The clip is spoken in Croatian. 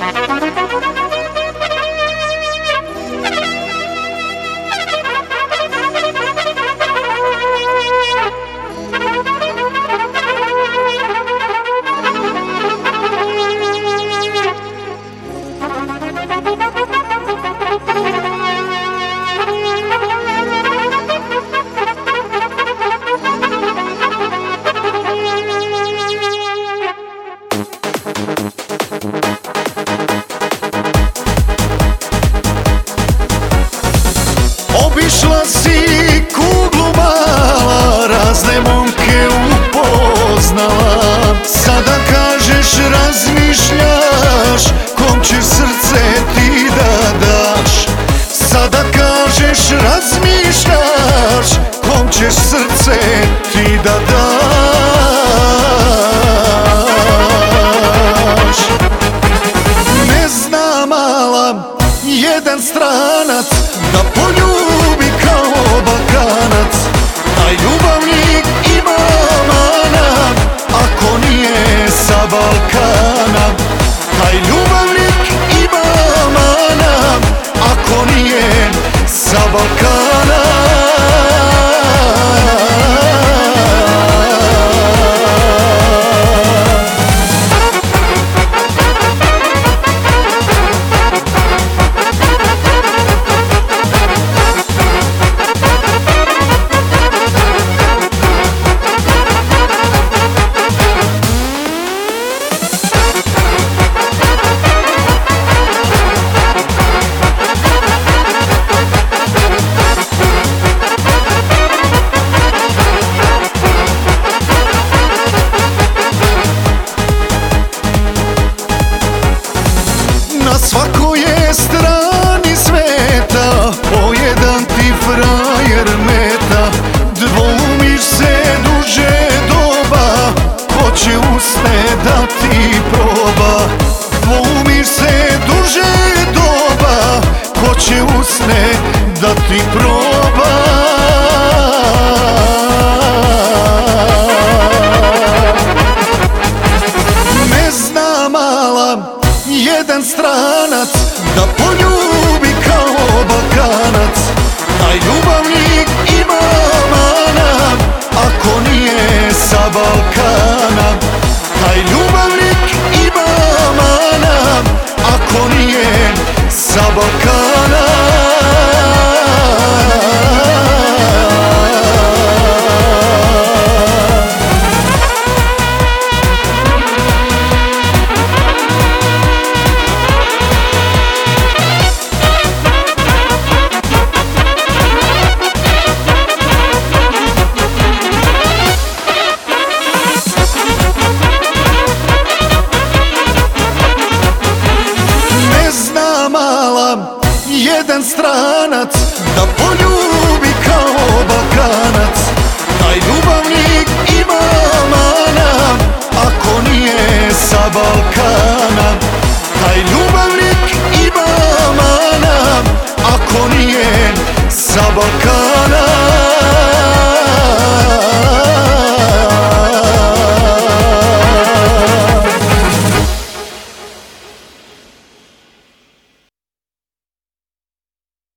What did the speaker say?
Obišla si kuglu mala, razne momke upoznala. Sada kažeš, razmišljaš, kom ćeš srce ti da daš. Sada kažeš, razmišljaš, kom ćeš srce ti da daš. Ne zna mala, jedan stranac da poljubi kao Balkanac, a ljubavnik ima mana ako nije sa Balkana. Taj ljubavnik ima mana ako nije sa Balkana. Na svakoj je strani sveta po jedan ti frajer meta. Dvoumiš se duže doba, ko će usne da ti proba. Dvoumiš se duže doba, ko će usne da ti proba. Ne zna mala, jedan stranac da poljubi kao Balkanac, a ljubavnik ima mana ako nije sa Balkana. Taj ljubavnik ima mana ako nije sa Balkana. Jedan stranac da poljubi kao Balkanac, taj ljubavnik ima mana ako nije sa Balkana. Taj ljubavnik ima mana ako nije sa Balkana.